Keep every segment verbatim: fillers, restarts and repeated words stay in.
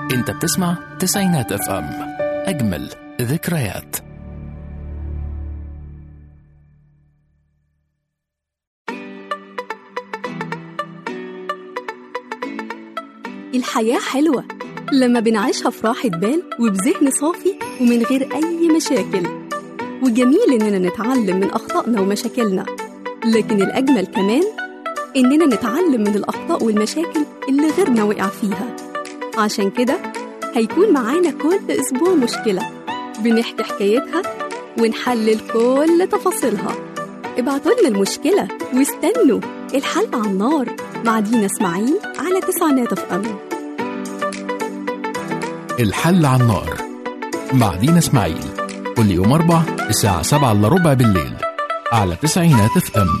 انت بتسمع تسعينات اف ام، اجمل ذكريات. الحياة حلوة لما بنعيشها في راحة بال وبذهن صافي ومن غير أي مشاكل، وجميل إننا نتعلم من أخطائنا ومشاكلنا، لكن الأجمل كمان إننا نتعلم من الأخطاء والمشاكل اللي غيرنا وقع فيها. عشان كده هيكون معانا كل أسبوع مشكلة بنحكي حكايتها ونحلل كل تفاصيلها. ابعتولنا المشكلة واستنوا الحل على النار مع دينا اسماعيل على تسعينات اف ام. الحل على النار مع دينا اسماعيل كل يوم أربع الساعة سبعة إلا ربع بالليل على تسعينات اف ام.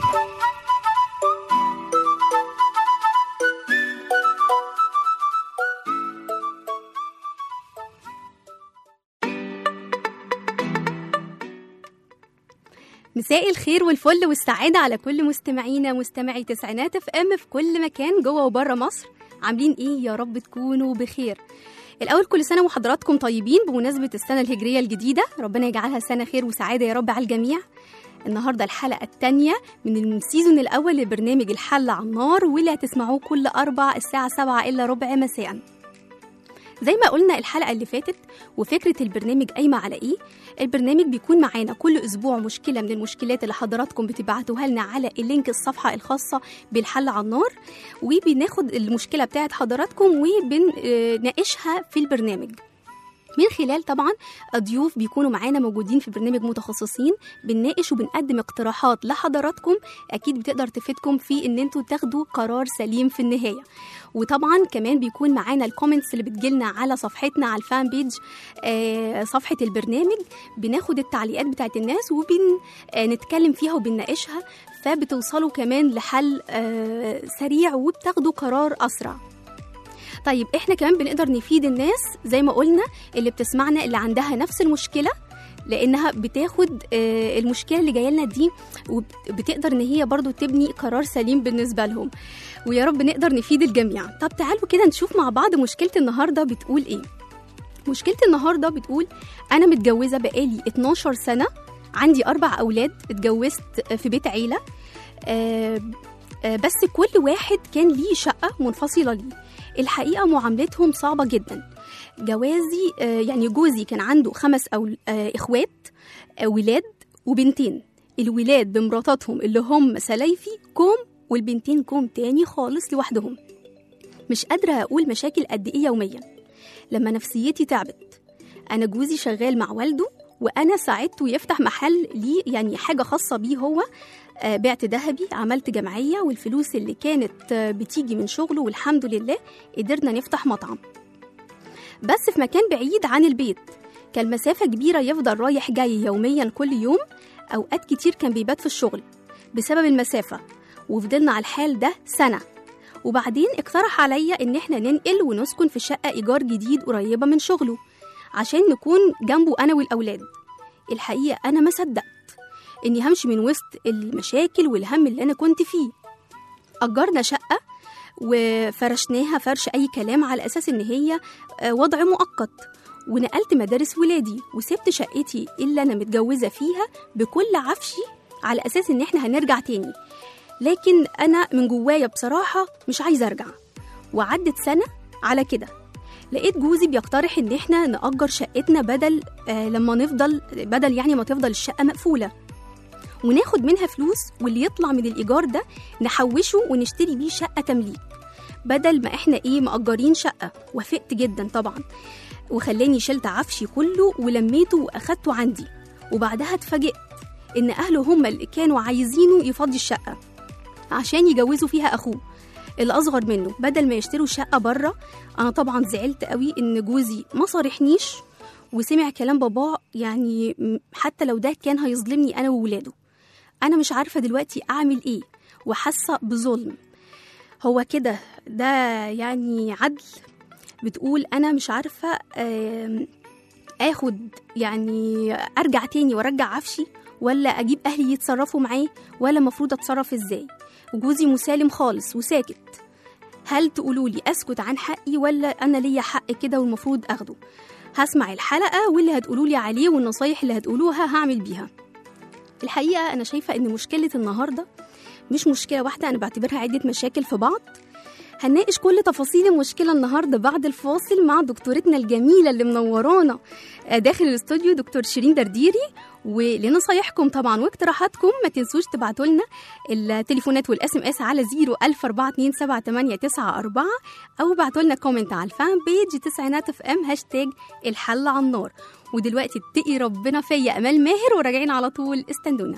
مساء الخير والفل والسعادة على كل مستمعينا مستمعي تسعينات اف ام في كل مكان جوه وبره مصر. عاملين ايه؟ يا رب تكونوا بخير. الأول كل سنة وحضراتكم طيبين بمناسبة السنة الهجرية الجديدة، ربنا يجعلها سنة خير وسعادة يا رب على الجميع. النهاردة الحلقة الثانية من السيزون الأول لبرنامج الحل على النار، واللي هتسمعوه كل أربع الساعة سبعة إلا ربع مساء. زي ما قلنا الحلقة اللي فاتت، وفكرة البرنامج قايمة على إيه؟ البرنامج بيكون معانا كل أسبوع مشكلة من المشكلات اللي حضراتكم بتبعتوها لنا على اللينك الصفحة الخاصة بالحل على النار، وبناخد المشكلة بتاعت حضراتكم وبنناقشها في البرنامج من خلال طبعا ضيوف بيكونوا معانا موجودين في البرنامج متخصصين. بنناقش وبنقدم اقتراحات لحضراتكم اكيد بتقدر تفيدكم في ان انتوا تاخدوا قرار سليم في النهايه. وطبعا كمان بيكون معانا الكومنتس اللي بتجيلنا على صفحتنا على الفان بيج، آه صفحه البرنامج، بناخد التعليقات بتاعت الناس وبنتكلم فيها وبنناقشها، فبتوصلوا كمان لحل آه سريع وبتاخدوا قرار اسرع. طيب احنا كمان بنقدر نفيد الناس زي ما قلنا اللي بتسمعنا اللي عندها نفس المشكلة، لانها بتاخد المشكلة اللي جايه لنا دي وبتقدر ان هي برضو تبني قرار سليم بالنسبة لهم، ويا رب نقدر نفيد الجميع. طب تعالوا كده نشوف مع بعض مشكلة النهاردة بتقول ايه. مشكلة النهاردة بتقول انا متجوزة بقالي اتناشر سنة، عندي اربع اولاد، اتجوزت في بيت عيلة، بس كل واحد كان ليه شقة منفصلة ليه. الحقيقة معاملتهم صعبة جدا. جوازي يعني جوزي كان عنده خمس أو إخوات، ولاد وبنتين. الولاد بمراتاتهم اللي هم سلايفي كوم، والبنتين كوم تاني خالص لوحدهم. مش قادرة أقول مشاكل قد إيه يوميا. لما نفسيتي تعبت، أنا جوزي شغال مع والده، وأنا ساعدته يفتح محل ليه يعني حاجة خاصة بيه هو. بعت ذهبي، عملت جمعية، والفلوس اللي كانت بتيجي من شغله والحمد لله قدرنا نفتح مطعم، بس في مكان بعيد عن البيت. كان مسافة كبيرة يفضل رايح جاي يوميا كل يوم، أوقات كتير كان بيبات في الشغل بسبب المسافة. وفضلنا على الحال ده سنة، وبعدين اقترح عليا إن احنا ننقل ونسكن في شقة إيجار جديد قريبة من شغله عشان نكون جنبه أنا والأولاد. الحقيقة أنا ما صدقت إني همشي من وسط المشاكل والهم اللي أنا كنت فيه. أجرنا شقة وفرشناها فرش أي كلام على أساس إن هي وضع مؤقت، ونقلت مدارس ولادي وسبت شقتي اللي أنا متجوزة فيها بكل عفشي على أساس إن إحنا هنرجع تاني. لكن أنا من جوايا بصراحة مش عايزة أرجع. وعدت سنة على كده، لقيت جوزي بيقترح إن إحنا نأجر شقتنا بدل آه لما نفضل بدل يعني ما تفضل الشقة مقفولة، وناخد منها فلوس، واللي يطلع من الإيجار ده نحوشه ونشتري بيه شقة تمليك بدل ما إحنا إيه مأجرين شقة. وافقت جدا طبعا، وخلاني شلت عفشي كله ولميته وأخدته عندي. وبعدها اتفاجئت إن أهله هم اللي كانوا عايزينه يفضي الشقة عشان يجوزوا فيها أخوه اللي أصغر منه بدل ما يشتروا شقة بره. أنا طبعا زعلت قوي إن جوزي ما صارحنيش وسمع كلام باباه، يعني حتى لو ده كان هيظلمني أنا وولاده. أنا مش عارفة دلوقتي أعمل إيه، وحاسة بظلم. هو كده ده يعني عدل؟ بتقول أنا مش عارفة آخد يعني أرجع تاني وأرجع عفشي، ولا أجيب أهلي يتصرفوا معاه، ولا مفروض أتصرف إزاي؟ وجوزي مسالم خالص وساكت. هل تقولوا لي اسكت عن حقي ولا انا ليا حق كده والمفروض اخده؟ هسمع الحلقه واللي هتقولوا لي عليه والنصايح اللي هتقولوها هعمل بيها. الحقيقه انا شايفه ان مشكله النهارده مش مشكله واحده، انا بعتبرها عده مشاكل في بعض. هنناقش كل تفاصيل المشكله النهارده بعد الفاصل مع دكتورتنا الجميله اللي منورانا داخل الاستوديو، دكتور شيرين درديري. ولنصايحكم طبعا واقتراحاتكم ما تنسوش تبعتوا لنا التليفونات والاس ام اس على صفر ألف أربعة اتنين سبعة تمانية تسعة أربعة، او ابعتوا لنا كومنت على الفان بيج تسعينات اف ام هاشتاج الحل على النار. ودلوقتي اتقي ربنا فيا امال ماهر، وراجعين على طول، استنونا.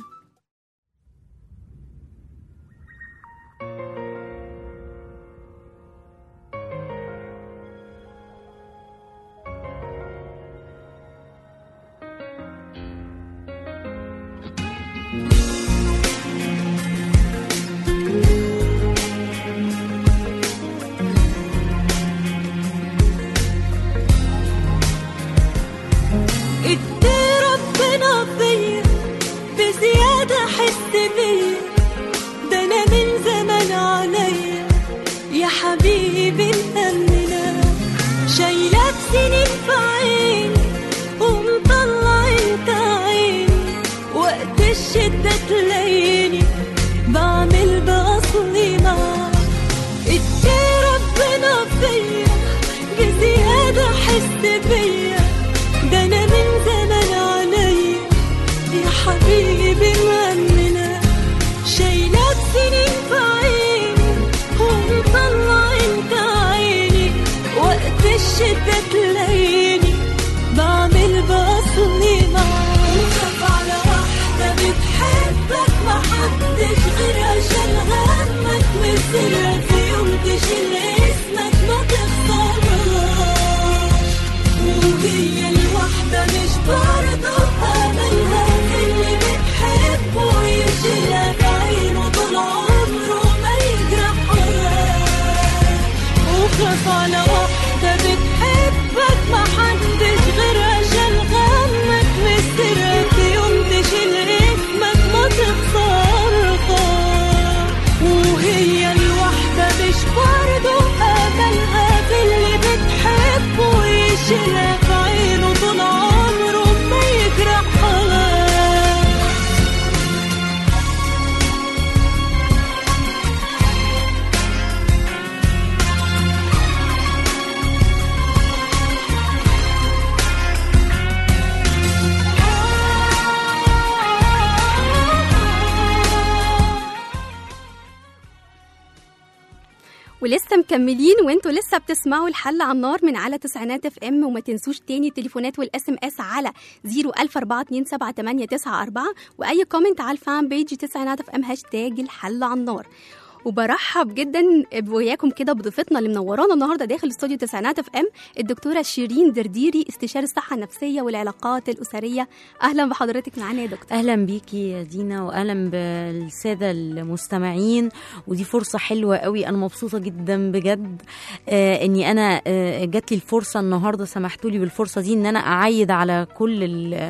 حبيبي مأمنة شايلك سنين في عيني ومطلع انت عيني، وقت الشدة تلاقيني بعمل بأصلي معاك. ادي ربنا فيا بزيادة حس بيا، ده انا من زمان عليا يا حبيبي مأمنة شايلك سنين في عيني ومطلع انت عيني، وقت الشدة تلاقيني بعمل بأصلي معاك. وخاف على واحدة بتحبك محدش غيرها شال همك، وسرها في يوم تشيل اسمك ما تخسرهاش، وهي الواحدة مش برضه أملها في اللي بتحبه يشيلها في عينه طول عمره ما يجرحهاش. وخاف على واحدة بتحبك محدش غيرها شال غمك، وسرها في يوم تشيل اسمك ما تخسرهاش، وهي الواحدة مش برضه أملها في اللي بتحبه يشيلها في عينه طول عمره ما يجرحهاش. ولسه مكملين وانتوا لسه بتسمعوا الحل على النار من على تسعينات اف ام. وما تنسوش تاني التليفونات والاس ام اس على صفر ألف أربعة اتنين سبعة تمانية تسعة أربعة، واي كومنت على الفان بيج تسعينات اف ام هاشتاج الحل على النار. وبرحب جدا وياكم كده بضيفتنا اللي منورانا النهارده داخل استوديو تسعينات اف ام، الدكتوره شيرين درديري، استشاري الصحه النفسيه والعلاقات الاسريه. اهلا بحضرتك معانا يا دكتور. اهلا بيكي يا دينا، واهلا بالساده المستمعين. ودي فرصه حلوه قوي، انا مبسوطه جدا بجد آه اني انا آه جات لي الفرصه النهارده، سمحتوا لي بالفرصه دي ان انا اعيد على كل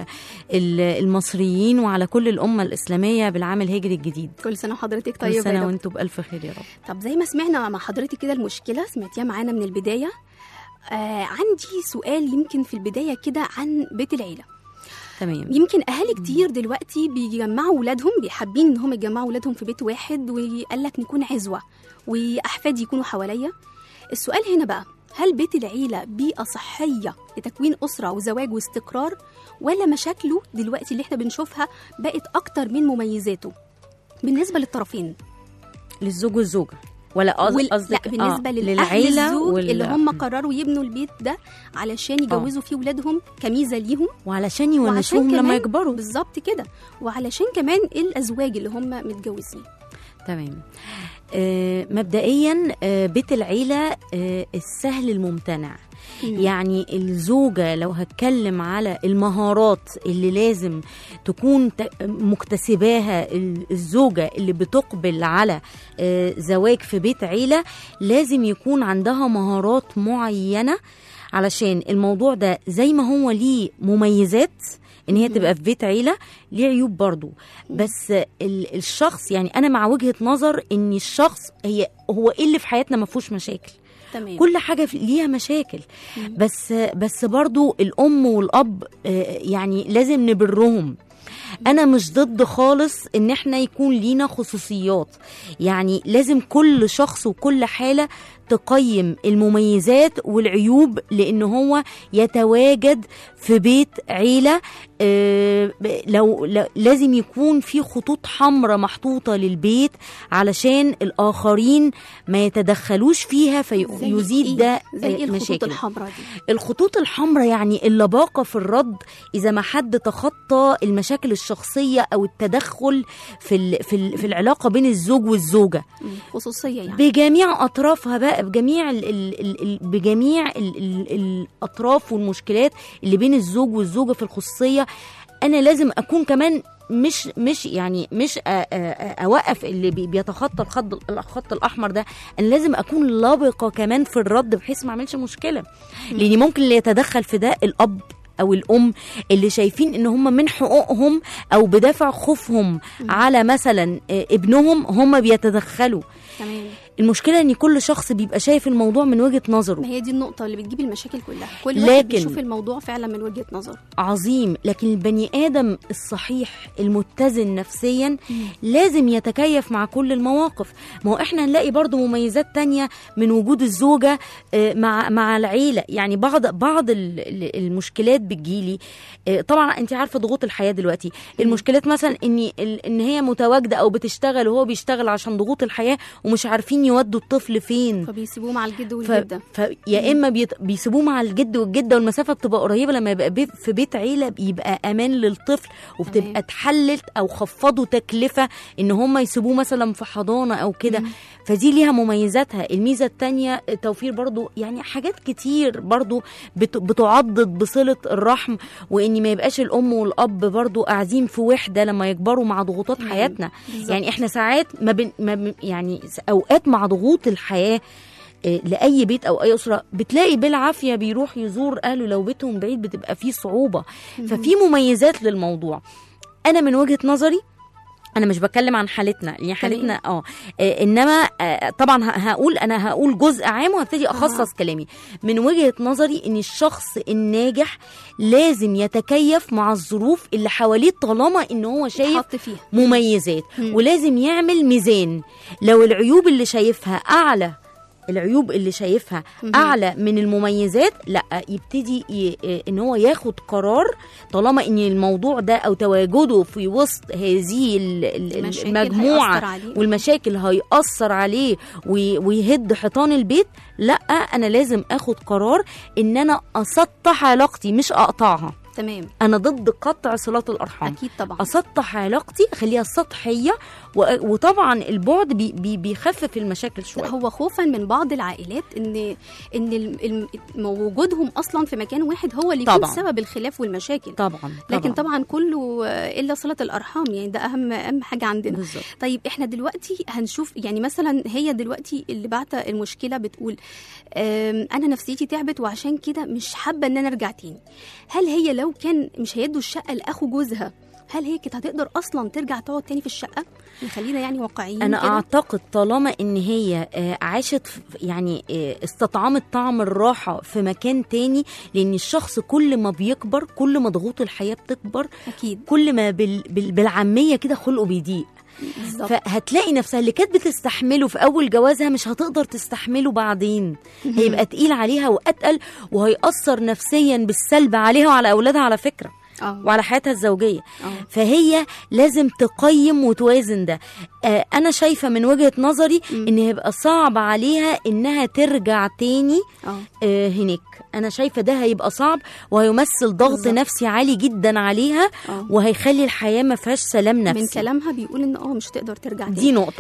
المصريين وعلى كل الامه الاسلاميه بالعام الهجري الجديد. كل سنه وحضرتك طيبه. كل سنه وانتم بالف خير يا رب. طب زي ما سمعنا مع حضرتك كده المشكله سمعتيها معانا من البدايه، آه عندي سؤال يمكن في البدايه كده عن بيت العيله. تمام. يمكن اهالي كتير دلوقتي بيجمعوا ولادهم، بيحبين ان هم يجمعوا ولادهم في بيت واحد، وقال لك نكون عزوه واحفادي يكونوا حواليا. السؤال هنا بقى، هل بيت العيله بيئه صحيه لتكوين اسره وزواج واستقرار، ولا مشاكله دلوقتي اللي احنا بنشوفها بقت اكتر من مميزاته بالنسبه للطرفين؟ للزوج والزوجه ولا قصدك؟ لا، بالنسبه آه للعيله وال... اللي هم قرروا يبنوا البيت ده علشان يجوزوا آه. فيه ولادهم كميزه ليهم، وعلشان يونسوهم لما يكبروا. بالظبط كده. وعلشان كمان الازواج اللي هم متجوزين. تمام. آه مبدئيا آه بيت العيله آه السهل الممتنع. يعني الزوجة لو هتكلم على المهارات اللي لازم تكون مكتسباها الزوجة اللي بتقبل على زواج في بيت عيلة، لازم يكون عندها مهارات معينة، علشان الموضوع ده زي ما هو ليه مميزات ان هي تبقى في بيت عيله ليه عيوب برضو، بس ال- الشخص يعني انا مع وجهه نظر ان الشخص هي هو ايه اللي في حياتنا ما فيهوش مشاكل. تمام. كل حاجه في- ليها مشاكل، بس بس برضو الام والاب آه، يعني لازم نبرهم. انا مش ضد خالص ان احنا يكون لينا خصوصيات، يعني لازم كل شخص وكل حالة تقيم المميزات والعيوب، لان هو يتواجد في بيت عيلة. آه، لو لو- لازم يكون في خطوط حمراء محطوطة للبيت علشان الآخرين ما يتدخلوش فيها زي فيزيد إيه؟ ده زي ايه آه، الخطوط مشاكل. الحمراء دي؟ الخطوط الحمراء يعني اللباقة في الرد إذا ما حد تخطى المشاكل الشخصية أو التدخل في ال- في ال- في العلاقة بين الزوج والزوجة مم. خصوصيه يعني. بجميع أطرافها بقى، بجميع ال ال ال ال بجميع ال ال الأطراف والمشكلات اللي بين الزوج والزوجة في الخصوصية. أنا لازم أكون كمان مش مش يعني مش أ- أ- أ- اوقف اللي بي- بيتخطى الخط الخط الاحمر ده. انا لازم اكون لبقه كمان في الرد بحيث ما اعملش مشكله، لان ممكن اللي يتدخل في ده الاب او الام اللي شايفين ان هم من حقوقهم او بدافع خوفهم على مثلا آه، ابنهم هم بيتدخلوا. تمام. المشكله ان كل شخص بيبقى شايف الموضوع من وجهه نظره. ما هي دي النقطه اللي بتجيب المشاكل كلها، كل واحد لكن- بيشوف الموضوع فعلا من وجهه نظره. عظيم، لكن البني آدم الصحيح المتزن نفسيا لازم يتكيف مع كل المواقف. ما هو احنا هنلاقي برضو مميزات تانية من وجود الزوجة آه، مع مع العيلة. يعني بعض بعض ال- ال- المشكلات بتجيلي، آه، طبعا انت عارفة ضغوط الحياة دلوقتي. المشكلات مثلا ان ال- ان هي متواجدة او بتشتغل وهو بيشتغل عشان ضغوط الحياة ومش عارفين يودوا الطفل فين. فبيسيبوه مع الجد ف... والجده. ف... يا اما بيت... بيسيبوه مع الجد والجده والمسافه بتبقى قريبه. لما يبقى بي... في بيت عيله بيبقى امان للطفل، وبتبقى تمام. اتحلت او خفضوا تكلفه ان هم يسيبوه مثلا في حضانه او كده. فدي ليها مميزاتها. الميزه الثانيه توفير برضو يعني حاجات كتير برضو بت... بتعضد بصله الرحم، وان ما يبقاش الام والاب برضو قاعدين في وحده لما يكبروا مع ضغوطات تمام. حياتنا. بالظبط. يعني احنا ساعات ما, بن... ما بن... يعني اوقات مع ضغوط الحياه آه، لأي بيت أو أي أسرة بتلاقي بالعافية بيروح يزور أهله، لو بيتهم بعيد بتبقى فيه صعوبة. ففي مميزات للموضوع. أنا من وجهة نظري أنا مش بتكلم عن حالتنا، يعني حالتنا اه آه، إنما آه، طبعا ه- هقول أنا هقول جزء عام وهبتدي أخصص أها. كلامي. من وجهة نظري إن الشخص الناجح لازم يتكيف مع الظروف اللي حواليه طالما إن هو شايف حط فيها. مميزات، مم. ولازم يعمل ميزان. لو العيوب اللي شايفها أعلى العيوب اللي شايفها مهم. اعلى من المميزات، لا يبتدي ي... ان هو ياخد قرار طالما ان الموضوع ده او تواجده في وسط هذه ال- ال- المشاكل المجموعه هيأثر عليه. والمشاكل هيأثر عليه وي... ويهد حيطان البيت. لا انا لازم اخد قرار ان انا اسطح علاقتي مش اقطعها. تمام. انا ضد قطع صلات الارحام. اكيد طبعا. اسطح علاقتي اخليها سطحيه، و... وطبعا البعد بي... بي... بيخفف المشاكل شويه. هو خوفا من بعض العائلات ان ان ال- الم- وجودهم اصلا في مكان واحد هو اللي يكون طبعاً. سبب الخلاف والمشاكل. طبعا لكن طبعا كله آه، الا صله الارحام، يعني ده اهم اهم حاجه عندنا. بالظبط. طيب احنا دلوقتي هنشوف، يعني مثلا هي دلوقتي اللي بعت المشكله بتقول آم، انا نفسيتي تعبت وعشان كده مش حابه ان انا ارجع تاني. هل هي لو كان مش هيدوا الشقه لاخو جوزها، هل هي كانت هتقدر اصلا ترجع تقعد تاني في الشقه؟ خلينا يعني واقعيين انا كده. اعتقد طالما ان هي آه، عاشت في- يعني آه، استطعمت طعم الراحه في مكان تاني، لان الشخص كل ما بيكبر كل ما ضغوط الحياه بتكبر، اكيد. كل ما بال بال بالعاميه كده خلقه بيضيق. بالظبط. فهتلاقي نفسها اللي كانت بتستحمله في اول جوازها مش هتقدر تستحمله بعدين. هيبقى تقيل عليها واتقل، وهيأثر نفسيا بالسلب عليها وعلى اولادها على فكره، اه. وعلى حياتها الزوجيه. اه. فهي لازم تقيم وتوازن ده. آه انا شايفه من وجهه نظري مم. ان هيبقى صعب عليها انها ترجع تاني اه. آه هناك. انا شايفه ده هيبقى صعب وهيمثل ضغط بالظبط. نفسي عالي جدا عليها، اه. وهيخلي الحياه ما فيهاش سلام نفسي. من كلامها بيقول ان اه مش تقدر ترجع تاني. دي نقطه.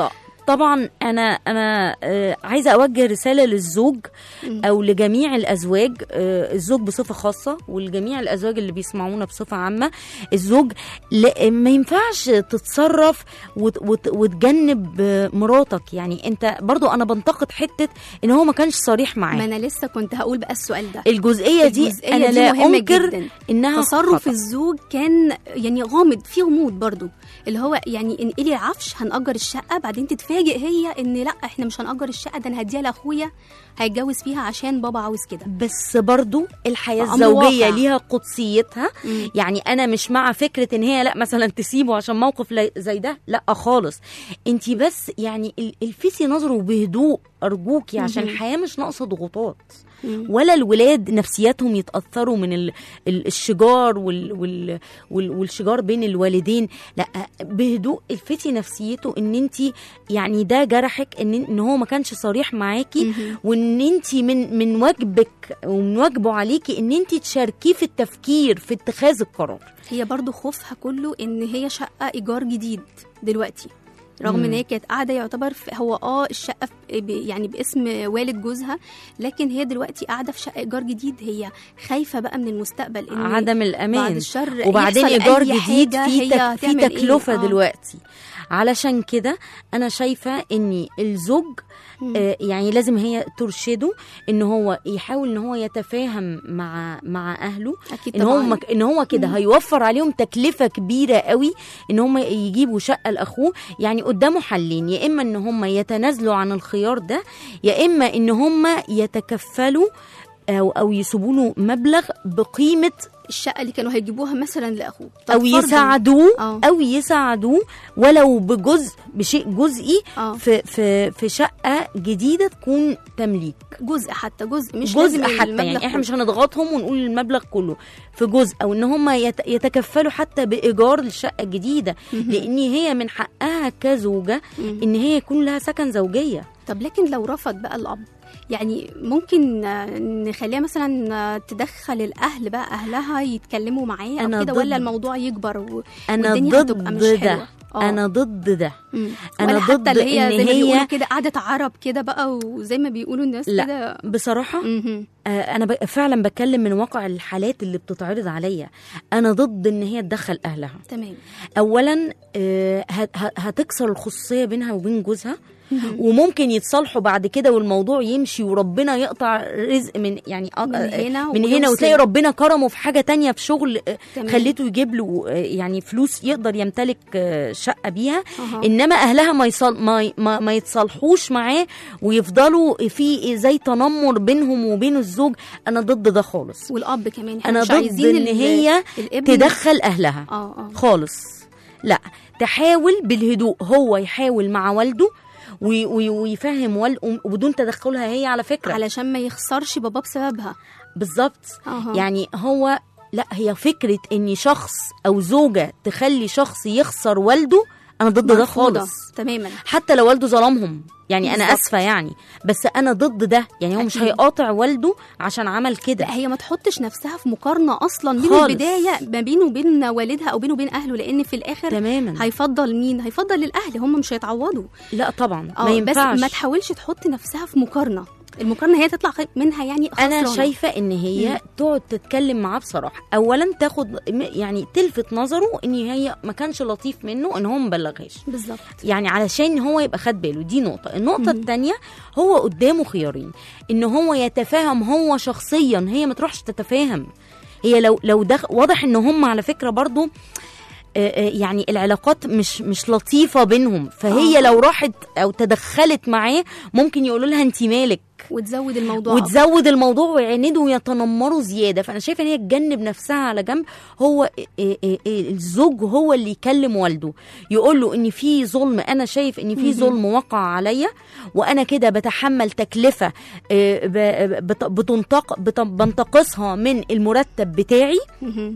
طبعا انا انا آه، عايزه اوجه رساله للزوج او لجميع الازواج، آه، الزوج بصفه خاصه ولجميع الازواج اللي بيسمعونا بصفه عامه. الزوج لا- ما ينفعش تتصرف وت- وت- وتجنب آه، مراتك. يعني انت برضو انا بنتقد حته ان هو ما كانش صريح ما معاه. انا لسه كنت هقول بقى السؤال ده. الجزئيه دي الجزئية انا دي لا مهمة انكر جداً. انها تصرف خطأ. الزوج كان يعني غامض، فيه غموض برضو، اللي هو يعني انقلي العفش هنأجر الشقه، بعدين تتفاجئ هي ان لا احنا مش هنأجر الشقه، ده انا هديها لاخويا هيتجوز فيها عشان بابا عاوز كده. بس برضو الحياة أمر الزوجية واقع. ليها قدسيتها. مم. يعني أنا مش مع فكرة إن هي لا مثلا تسيبه عشان موقف لا- زي ده، لا خالص. انتي بس يعني ال- الفسي نظره بهدوء أرجوكي، عشان مهم. الحياة مش ناقصة ضغوطات، مم. ولا الولاد نفسياتهم يتأثروا من ال- ال- الشجار وال وال وال والشجار بين الوالدين. لا، بهدوء الفتي نفسيته ان انت يعني ده جرحك، ان ان هو ما كانش صريح معاكي، مهم. وان انت من من واجبك ومن واجبه عليكي ان انت تشاركيه في التفكير في اتخاذ القرار. هي برضو خوفها كله ان هي شقه ايجار جديد دلوقتي، رغم مم. ان هي كانت قاعده يعتبر في هو اه الشقه في ب- يعني باسم والد جوزها، لكن هي دلوقتي قاعده في شقه ايجار جديد. هي خايفه بقى من المستقبل ان عدم بعد الأمان، الشر وبعدين يحصل ايجار أي جديد حاجة في هي تك في هتعمل إيه؟ تكلفه آه. دلوقتي. علشان كده انا شايفه ان الزوج آه يعني لازم هي ترشده ان هو يحاول ان هو يتفاهم مع مع اهله، اكيد ان هو طبعا. مك- ان هو كده هيوفر عليهم تكلفه كبيره قوي ان هم يجيبوا شقه لاخوه. يعني قدامه حلين، يا اما ان هم يتنازلوا عن الخيار ده، يا اما ان هم يتكفلوا او او يسيبوا له مبلغ بقيمه، الشقه اللي كانوا هيجيبوها مثلا لاخوه، طب او فرضاً- يساعدوه آه. او يساعدوه ولو بجزء بشيء جزئي آه. في في في شقه جديده تكون تمليك. جزء، حتى جزء مش جزء لازم حتى، المبلغ يعني احنا كله. مش هنضغطهم ونقول المبلغ كله، في جزء، او ان هم يت- يتكفلوا حتى بايجار الشقه الجديده، لان هي من حقها كزوجه ان هي يكون لها سكن زوجيه. طب لكن لو رفض بقى الاب، يعني ممكن آه، نخليها مثلا آه، تدخل الاهل بقى، اهلها يتكلموا معاه أنا او كده، ضد- ولا الموضوع يكبر و... انا والدنيا هتبقى مش ضد حلوه؟ ده، آه. انا ضد ده. مم. أنا ولا ضد حتى اللي هي إن زي ما هي- بيقولوا كده قعدة عرب كده بقى، وزي ما بيقولوا الناس لا كده. بصراحه مهم. آه، انا ب- فعلا بتكلم من واقع الحالات اللي بتتعرض عليا. انا ضد ان هي تدخل اهلها. تمام. اولا آه، هت- هت- هتكسر الخصوصيه بينها وبين جوزها، وممكن يتصالحوا بعد كده والموضوع يمشي وربنا يقطع رزق من يعني آه، من آه، هنا من هنا، ويوصل. وتلاقي ربنا كرمه في حاجه تانية في شغل آه، تمام. خليته يجيب له آه، يعني فلوس يقدر يمتلك آه، شقه بيها. أها. انما اهلها ما يصال ما ما, ما يتصالحوش معاه ويفضلوا في زي تنمر بينهم وبين الزوج. انا ضد ده خالص. والاب كمان احنا انا مش ضد عايزين ان ال- هي الابن تدخل اهلها اه اه خالص. لا، تحاول بالهدوء، هو يحاول مع والده وي- وي- ويفهم والده وبدون تدخلها هي على فكره. علشان ما يخسرش بابا بسببها. بالظبط. أها. يعني هو لا، هي فكره ان شخص او زوجه تخلي شخص يخسر والده، انا ضد ده مرفوضة خالص. تماما. حتى لو والده ظلمهم، يعني انا بالظبط. اسفه يعني، بس انا ضد ده. يعني هو مش أكيد. هيقاطع والده عشان عمل كده. لا، هي ما تحطش نفسها في مقارنه اصلا من خالص. البدايه ما بينه وبين والدها او بينه وبين اهله، لان في الاخر تماما. هيفضل مين؟ هيفضل الاهل، هم مش هيتعوضوا. لا طبعا ما اه بس ينفعش. ما تحاولش تحط نفسها في مقارنه، المقارنه هي تطلع خ- منها يعني خسرانه. انا شايفه ان هي مم. تقعد تتكلم معاه بصراحه. اولا تاخد يعني تلفت نظره ان هي ما كانش لطيف منه ان هو مبلغهاش، بالظبط. يعني علشان هو يبقى خد باله. دي نقطه. النقطه الثانيه، هو قدامه خيارين، ان هو يتفاهم هو شخصيا، هي ما تروحش تتفاهم. هي لو لو دخ... واضح ان هم على فكره برضو آه، آه، يعني العلاقات مش مش لطيفه بينهم، فهي آه. لو راحت او تدخلت معاه ممكن يقولوا لها انت مالك، وتزود الموضوع أكتر. وتزود الموضوع ويعندوا ويتنمروا زياده. فانا شايفه ان هي تجنب نفسها على جنب. هو إيه إيه إيه الزوج هو اللي يكلم والده، يقول له ان في ظلم، انا شايف ان في ظلم وقع عليا، وانا كده بتحمل تكلفه إيه ب- بت- بتنتق بت- بنتقصها من المرتب بتاعي مهم.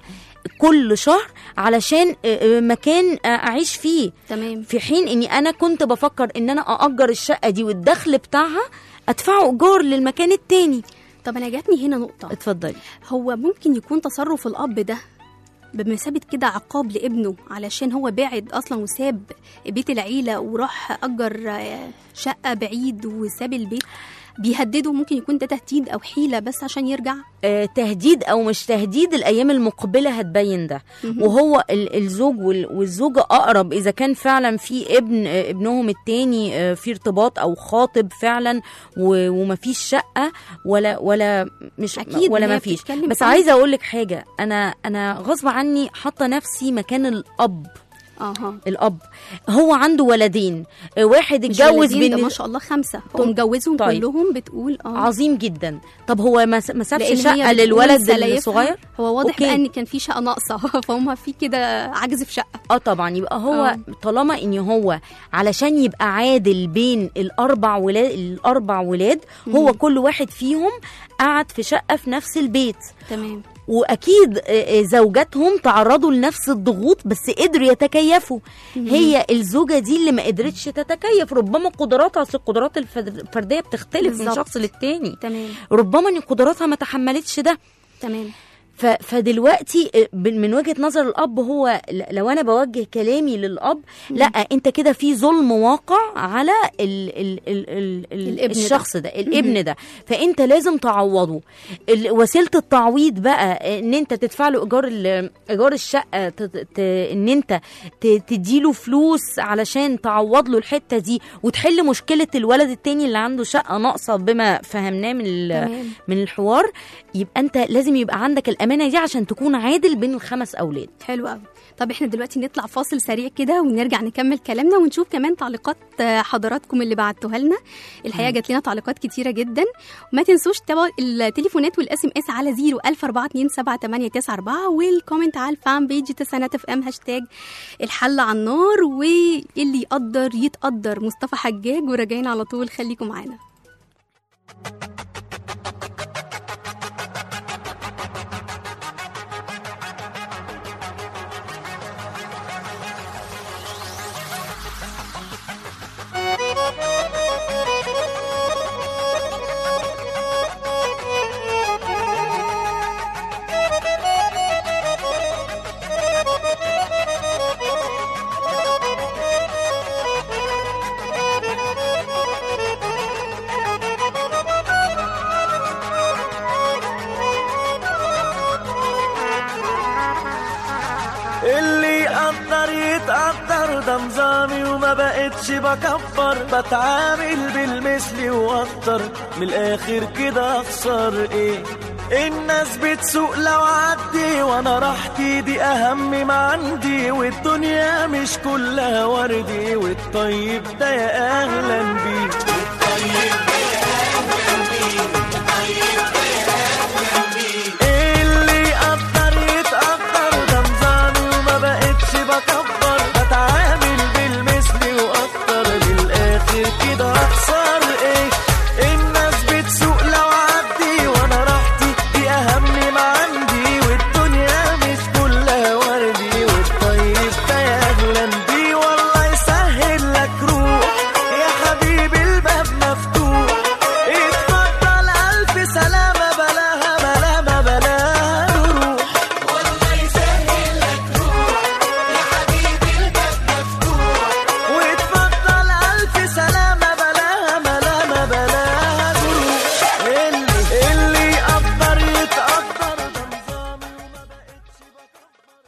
كل شهر علشان إيه مكان اعيش فيه، تمام. في حين اني انا كنت بفكر ان انا ااجر الشقه دي والدخل بتاعها ادفعه ايجار للمكان التاني. طب انا جاتني هنا نقطه، اتفضلي. هو ممكن يكون تصرف الاب ده بمثابة كده عقاب لابنه علشان هو بعد أصلا وساب بيت العيلة وراح أجر آه، شقة بعيد وساب البيت، بيهدده؟ ممكن يكون ده تهديد أو حيلة بس عشان يرجع. آه، تهديد او مش تهديد، الايام المقبله هتبين ده. وهو ال- الزوج وال- والزوجه اقرب اذا كان فعلا في ابن آه، ابنهم التاني آه، في ارتباط او خاطب فعلا و- ومفيش شقه ولا ولا مش أكيد ولا هي مفيش. بتتكلم بس عن- عايزه اقول لك حاجه، انا انا غصب عني حاطه نفسي مكان الاب. اها الاب هو عنده ولدين، آه، واحد مش اتجوز ولدين، ده بين ما شاء الله خمسة، هو طب- مجوزهم طيب. كلهم بتقول اه عظيم جدا. طب هو ما س- ما سابش لأن هي شقه بتقول للولد سلايفها، الصغير؟ هو واضح أوكي. بقى ان كان في شقه ناقصه فهم في كده عجز في شقه. اه طبعا. يبقى هو آه. طالما ان هو علشان يبقى عادل بين الاربع ولاد الاربع ولاد هو كل واحد فيهم قعد في شقه في نفس البيت، تمام. واكيد آه، آه، زوجاتهم تعرضوا لنفس الضغوط بس قدروا يتكيفوا. هي الزوجه دي اللي ما قدرتش تتكيف، ربما قدراتها، اصل القدرات الفرد- الفرديه بتختلف من بالظبط. شخص للتاني، تمام ربما ان قدراتها ما تحملتش ده. تمام. ف- فدلوقتي من وجهة نظر الأب، هو ل- لو أنا بوجه كلامي للأب، لا أنت كده في ظلم واقع على ال ال ال ال ال الابن الشخص ده, ده الابن ده، فأنت لازم تعوضه. ال- وسيلة التعويض بقى إن أنت تدفع له إيجار ال- إيجار الشقة، ت- ت- إن أنت ت- تديله فلوس علشان تعوض له الحتة دي وتحل مشكلة الولد التاني اللي عنده شقة ناقصة بما فهمناه من ال- تمام. من الحوار. يبقى انت لازم يبقى عندك الامانه دي عشان تكون عادل بين الخمس اولاد. حلو قوي. طب احنا دلوقتي نطلع فاصل سريع كده ونرجع نكمل كلامنا ونشوف كمان تعليقات آه، حضراتكم اللي بعتوها لنا. الحقيقه جات لنا تعليقات كتيره جدا، وما تنسوش تتابعوا التليفونات والاس ام اس على صفر ألف أربعة اتنين سبعة تمانية تسعة أربعة والكومنت على الفان بيج تسعينات اف ام هاشتاج الحل على النار، واللي يقدر يتقدر. مصطفى حجاج، وراجعين على طول، خليكم معانا. اللي يقدر يتقدر، ده نظامي وما بقتش بكبر، بتعامل بالمثل واكتر، من الاخر كده اخسر ايه؟ الناس بتسوق لو عدي وانا راحتي دي اهم ما عندي، والدنيا مش كلها وردي، والطيب ده يا اهلا بيه، والطيب ده يا اهلا بيه، والطيب ده يا اهلا بيه. اللي يقدر يتقدر، ده نظامي وما بقتش بكبر، بتعامل بالمثل واكتر، بالاخر كده اخسر ايه؟ الناس بتسوق لو عدي وانا راحتي دي اهم ما عندي، والدنيا مش كلها وردي، والطيب ده يا اهلا بيه. والله يسهل لك روح يا حبيبي، الباب مفتوح، اتفضل الف سلامه، بلاها بلاها بلاها روح. والله يسهل لك روح يا حبيبي، الباب مفتوح، واتفضل الف سلامه، بلاها بلاها بلاها روح. اللي اللي يقدر يتقدر، ده نظامي وما بقتش بكبر.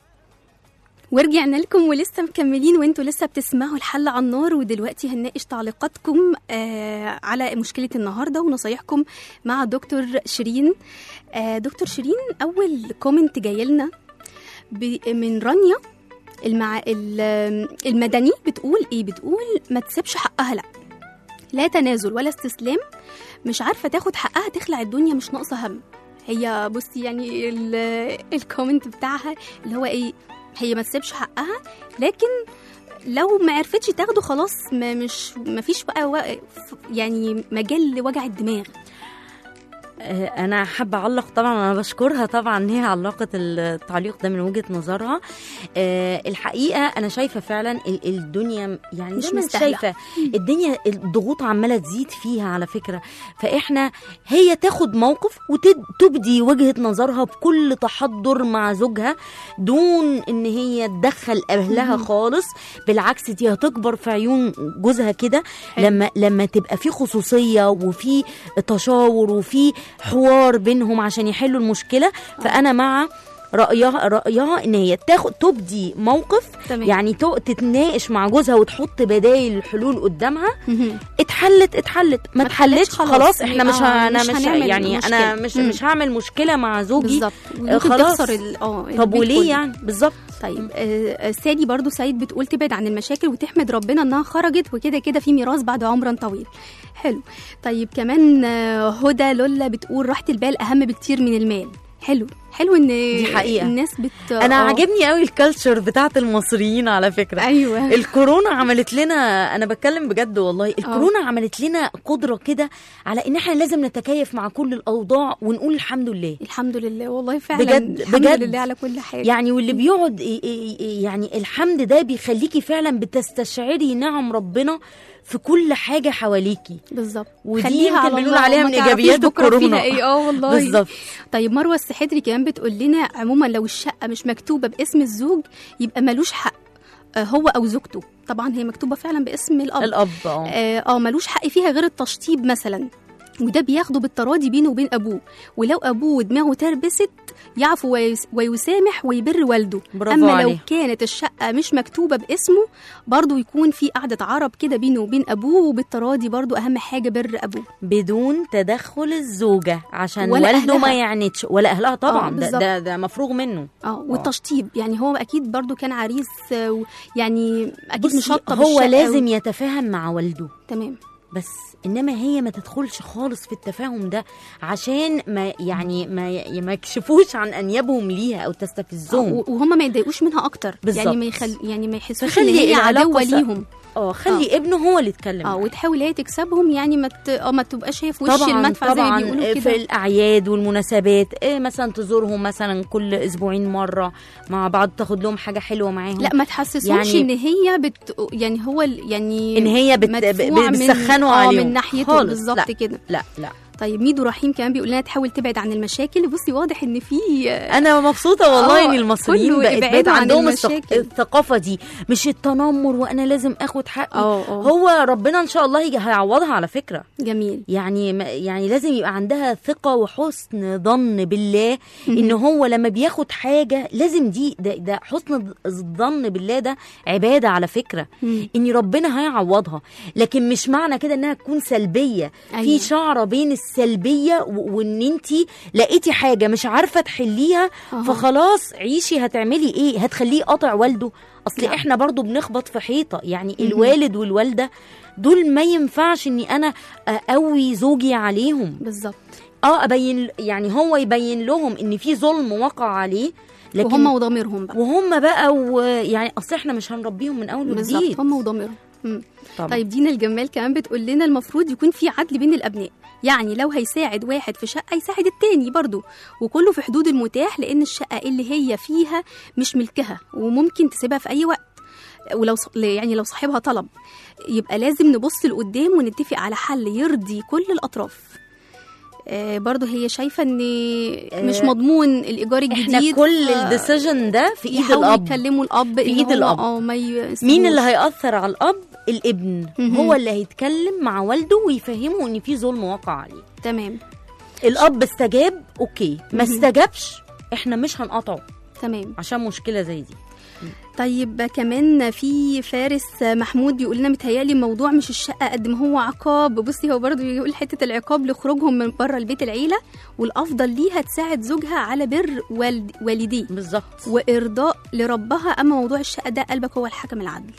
ورجعنا لكم ولسه مكملين، وانتوا لسه بتسمعوا الحل على النار. ودلوقتي هنناقش تعليقاتكم آه على مشكلة النهاردة ونصايحكم مع دكتور شيرين. آه دكتور شيرين، أول كومنت جاي لنا ب- من رانيا المع... ال- المدني، بتقول ايه؟ بتقول ما تسيبش حقها، لا لا تنازل ولا استسلام، مش عارفة تاخد حقها تخلع الدنيا، مش ناقصة هم. هي بصي يعني ال- الكومنت بتاعها اللي هو ايه، هي ما تسيبش حقها، لكن لو ما عرفتش تاخده خلاص ما مش ما فيش بقى و- يعني مجال لوجع الدماغ. انا حابه اعلق طبعا، انا بشكرها طبعا ان هي علقت التعليق ده من وجهه نظرها. أه الحقيقه انا شايفه فعلا ال- الدنيا يعني مش زي ما انت مستاهلة. شايفه الدنيا الضغوط عماله تزيد فيها على فكره. فاحنا هي تاخد موقف وتبدي وجهه نظرها بكل تحضر مع زوجها دون ان هي تدخل اهلها خالص. بالعكس دي هتكبر في عيون جوزها كده لما لما تبقى في خصوصيه وفي تشاور وفي حوار بينهم عشان يحلوا المشكله. فانا مع رأيها رأيها ان هي تاخد تبدي موقف تمام. يعني تو- تتناقش مع جوزها وتحط بدايل الحلول قدامها. مهم. اتحلت اتحلت ما اتحلتش خلاص. خلاص احنا مش آه، ه- انا مش مش هنعمل يعني انا مشكلة. مش مم. مش هعمل مشكله مع زوجي. بالظبط. آه، ممكن خلاص. تخسر ال- اه طب البيت وليه كله. يعني بالظبط. طيب آه سادي برضو سعيد بتقول تبعد عن المشاكل وتحمد ربنا انها خرجت وكده كده في ميراث بعد عمر طويل. حلو. طيب كمان آه هدى لولا بتقول راحة البال اهم بكتير من المال. حلو حلو ان دي حقيقة. الناس بت انا آه. عاجبني قوي الكالتشر بتاعت المصريين على فكره. ايوه الكورونا عملت لنا، انا بتكلم بجد والله، الكورونا عملت لنا قدره كده على ان احنا لازم نتكيف مع كل الاوضاع ونقول الحمد لله. الحمد لله والله فعلا بجد- الحمد بجد. لله على كل حاجه. يعني واللي بيقعد ي- ي- ي- يعني الحمد ده بيخليكي فعلا بتستشعري نعم ربنا في كل حاجه حواليكي. بالظبط. ودي خليها يمكن على بنقول الله، عليها ما من تعرفيش إيجابيات بكرة الكورونا. فيها ايه. اه والله بالظبط. طيب مروه السحدري كمان بتقول لنا عموما لو الشقه مش مكتوبه باسم الزوج يبقى ملوش حق آه، هو او زوجته. طبعا هي مكتوبه فعلا باسم الاب الاب اه اه آه، ملوش حق فيها غير التشطيب مثلا، وده بياخده بالتراضي بينه وبين ابوه، ولو ابوه دماغه تربست يعفو ويس- ويسامح ويبر والده. برافو اما عليه. لو كانت الشقه مش مكتوبه باسمه برضه يكون في قعده عرب كده بينه وبين ابوه، وبالتراضي برضه اهم حاجه بر ابوه. بدون تدخل الزوجه عشان ولا والده ما أهلها. يعنتش ولا اهلها طبعا. آه، ده, بالظبط. ده ده مفروغ منه. اه والتشطيب يعني هو اكيد برضه كان عريس آه، و- يعني اكيد بصي، مشطب هو الشقة لازم و... يتفاهم مع والده تمام. بس، انما هي ما تدخلش خالص في التفاهم ده عشان ما يعني ما ي- ما يكشفوش عن انيابهم ليها او تستفزهم. آه، وهم ما يتضايقوش منها اكتر. بالظبط. يعني ما يخل... يعني ما يحسوش ان فخلي هي العلاقة عدوه س- ليهم. اه خلي ابنه هو اللي يتكلم اه معاه. وتحاول هي تكسبهم، يعني ما ت... اه ما تبقاش هي في وش طبعا المدفع طبعا زي ما بيقولوا في كده. الاعياد والمناسبات إيه مثلا تزورهم مثلا كل اسبوعين مره مع بعض، تاخد لهم حاجه حلوه معاهم. لا ما تحسسهمش يعني- ان هي بت... يعني هو ال... يعني ان هي بت... مدفوع ب- بتسخنوا من... عليهم اه من ناحيته خالص. بالظبط لا. كده. لا لا طيب ميدو رحيم كمان بيقول لنا تحاول تبعد عن المشاكل. بصي واضح ان في انا مبسوطه والله آه، ان المصريين كله بقت ابعدوا بقت عن عندهم الثق- المشاكل. الثقافه دي، مش التنمر وانا لازم اخد حقي. اه اه هو ربنا ان شاء الله هيجي- هيعوضها على فكره. جميل. يعني ما- يعني لازم يبقى عندها ثقه وحسن ظن بالله ان هو لما بياخد حاجه لازم دي ده, ده حسن الظن بالله ده عباده على فكره. مم. ان ربنا هيعوضها، لكن مش معنى كده انها تكون سلبيه. أيوة. في شعره بين السلبيه و- وان انت لقيتي حاجه مش عارفه تحليها أها. فخلاص عيشي. هتعملي ايه؟ هتخليه قاطع والده؟ اصل لا. احنا برضو بنخبط في حيطه. يعني الوالد والوالده دول ما ينفعش اني انا اقوي زوجي عليهم. بالظبط. اه ابين يعني هو يبين لهم ان في ظلم وقع عليه، لكن وهم وضميرهم بقى. وهم بقى ويعني اصل احنا مش هنربيهم من اول بالظبط وجديد. هم وضميرهم. مم. طبعا. طيب دينا الجمال كمان بتقول لنا المفروض يكون في عدل بين الابناء، يعني لو هيساعد واحد في شقه يساعد التاني برضو، وكله في حدود المتاح، لان الشقه اللي هي فيها مش ملكها وممكن تسيبها في اي وقت، ولو ص- يعني لو صاحبها طلب يبقى لازم نبص لقدام ونتفق على حل يرضي كل الاطراف. آه برضو هي شايفه ان مش آه، مضمون الايجار الجديد. احنا كل ف- الديسيجن ده في ايد يحاولوا الاب. يكلموا الاب في إن إيد هو الأب. اه ما مين اللي هيأثر على الاب؟ الابن. مهم. هو اللي هيتكلم مع والده ويفهمه ان في ظلم وقع عليه. تمام الاب استجاب اوكي، ما مهم. استجابش احنا مش هنقطعه تمام. عشان مشكله زي دي. طيب كمان في فارس محمود بيقول لنا متهيألي الموضوع مش الشقة قد ما هو عقاب. بصي هو برضو يقول حتة العقاب لخروجهم من بره البيت العيلة، والأفضل ليها تساعد زوجها على بر والد والديه بالظبط. وإرضاء لربها. أما موضوع الشقة ده قلبك هو الحكم العدل.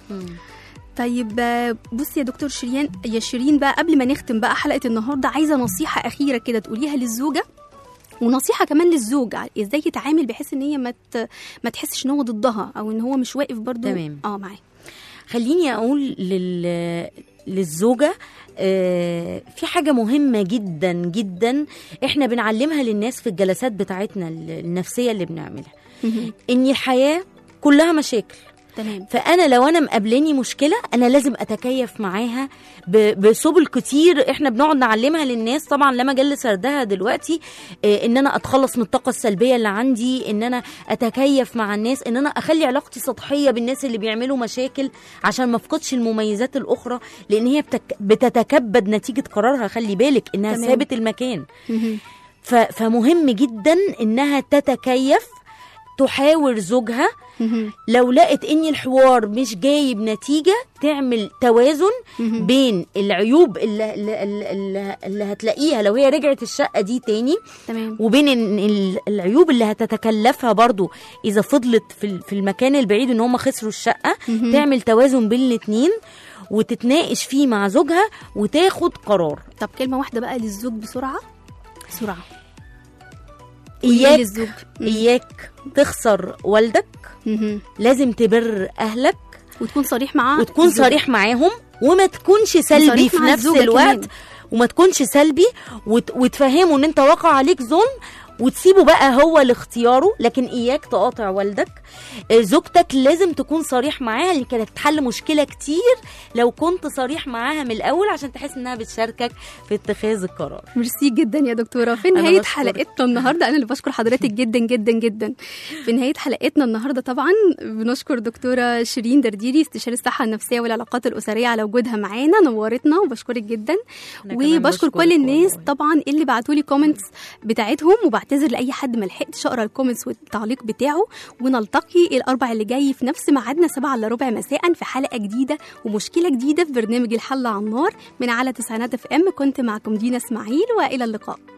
طيب بصي يا دكتور شيرين يا شيرين بقى قبل ما نختم بقى حلقة النهاردة، عايزة نصيحة أخيرة كده تقوليها للزوجة، ونصيحه كمان للزوج ازاي يتعامل بحيث ان هي ما ما تحسش ان هو ضدها او ان هو مش واقف برضو. تمام. اه معاه. خليني اقول لل... للزوجه آه، في حاجه مهمه جدا جدا احنا بنعلمها للناس في الجلسات بتاعتنا النفسيه اللي بنعملها، ان الحياه كلها مشاكل. تمام. فانا لو انا مقابلاني مشكله انا لازم اتكيف معاها بسبل كتير احنا بنقعد نعلمها للناس، طبعا لا مجال لسردها دلوقتي. إيه ان انا اتخلص من الطاقه السلبيه اللي عندي، ان انا اتكيف مع الناس، ان انا اخلي علاقتي سطحيه بالناس اللي بيعملوا مشاكل عشان ما افقدش المميزات الاخرى، لان هي بتك... بتتكبد نتيجه قرارها. خلي بالك انها تمام. سابت المكان. ف... فمهم جدا انها تتكيف، تحاور زوجها. لو لقت ان الحوار مش جايب نتيجة تعمل توازن بين العيوب اللي, اللي, اللي هتلاقيها لو هي رجعت الشقة دي تاني. تمام. وبين العيوب اللي هتتكلفها برضو اذا فضلت في المكان البعيد ان هم خسروا الشقة. تعمل توازن بين الاتنين وتتناقش فيه مع زوجها وتاخد قرار. طب كلمة واحدة بقى للزوج بسرعة بسرعة. إياك, للزوج. إياك تخسر والدك. مم. لازم تبر أهلك وتكون صريح معاه، وتكون الزوج. صريح معاهم، وما تكونش سلبي في نفس الوقت كمان. وما تكونش سلبي وت... وتفهمه ان انت واقع عليك ظلم وتسيبه بقى هو لاختياره، لكن إياك تقاطع والدك. زوجتك لازم تكون صريح معاها، اللي كانت تحل مشكلة كتير لو كنت صريح معاها من الأول عشان تحس إنها بتشاركك في اتخاذ القرار. ميرسي جدا يا دكتورة. في نهاية حلقتنا النهاردة أنا اللي بشكر حضرتك جدا جدا جدا. في نهاية حلقتنا النهاردة طبعا بنشكر دكتورة شيرين درديري استشاري الصحة النفسية والعلاقات الأسرية على وجودها معانا، نورتنا وبشكرك جدا. وبشكر كل الناس طبعا اللي بعتولي كومنتس بتاعتهم، وبعتذر لأي حد ما لحقتش أقرأ الكومنتس والتعليق بتاعه. ونلتقي الأربع اللي جاي في نفس ميعادنا سبعة إلا ربع مساء في حلقة جديدة ومشكلة جديدة في برنامج الحل على النار من على تسعينات اف ام. كنت معكم دينا اسماعيل، وإلى اللقاء.